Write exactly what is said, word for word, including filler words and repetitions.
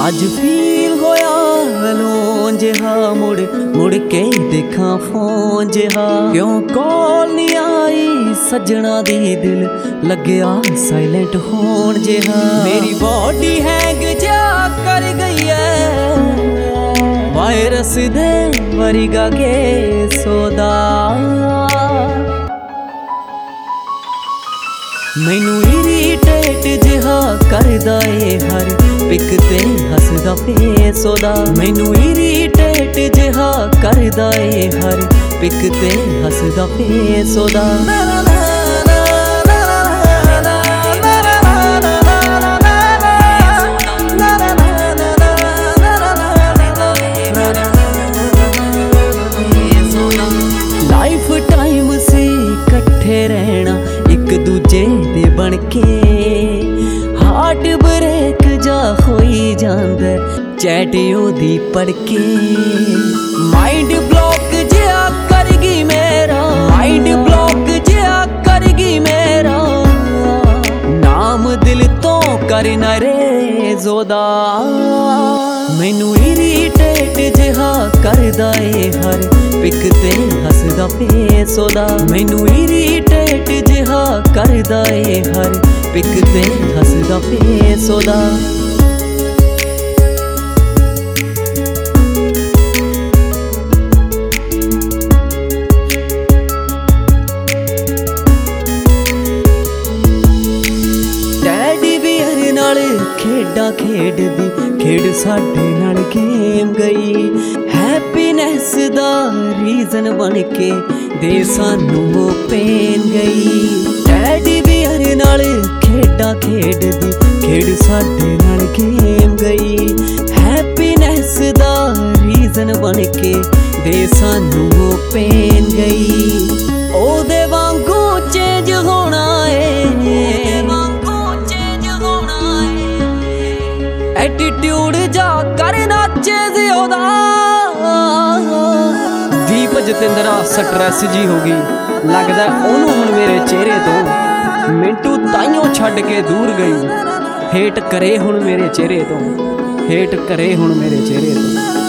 अज feel होया alone जिहा मुड़ मुड़ के देखा फोन जिहा क्यों कॉल नहीं आई सजना दी दिल लग्या साइलेंट होन जिहा मेरी बॉडी हैंग जा कर गई है वायरस दे वरिगा के सोदा मैनू इरीटेट जिहा करदा ए हर पिक ते हसदा फेस ओदा मैनू इरीटेट जिहा करदा ए हर पिक ते हसदा फेस ओदा लाइफ टाइम से इकट्ठे रहना एक दूजे दे बन के हार्ट ब्रेक जा होई जांदा चैट ओदी पढ़ के माइंड ब्लॉक जिहा करगी मेरा माइंड ब्लॉक जिहा करगी मेरा नाम दिल तो करना रे जोदा मैनू इरीटेट जिहा करदा ए हर पिक ते हसदा फेस ओदा मैनू इरीटेट जिहा करदा ए हर पिक ते हसदा फेस ओदा डैडी बीयर नाल खेडां खेडदी खेड साडे नाल गेम गई हैप्पीनैस दा रीजन बन के दे सानू वो पेन गई डैडी बीयर नाल खेडां खेडदी खेड साडे नाल गेम गई हैप्पीनैस दा रीजन बन के दे सानू वो पेन गई ओदे वांगू चेंज होना ए वांगू चेंज होना ए एटीट्यूड जा करना चेंज ओदा दीप जतिंदरा स्ट्रैस जी हो गई लगदा ओनू हुण मेरे चेहरे तो मिंटू ताइयों छड्ड के दूर गई हेट करे हुण मेरे चेहरे तो हेट करे हुण मेरे चेहरे तो।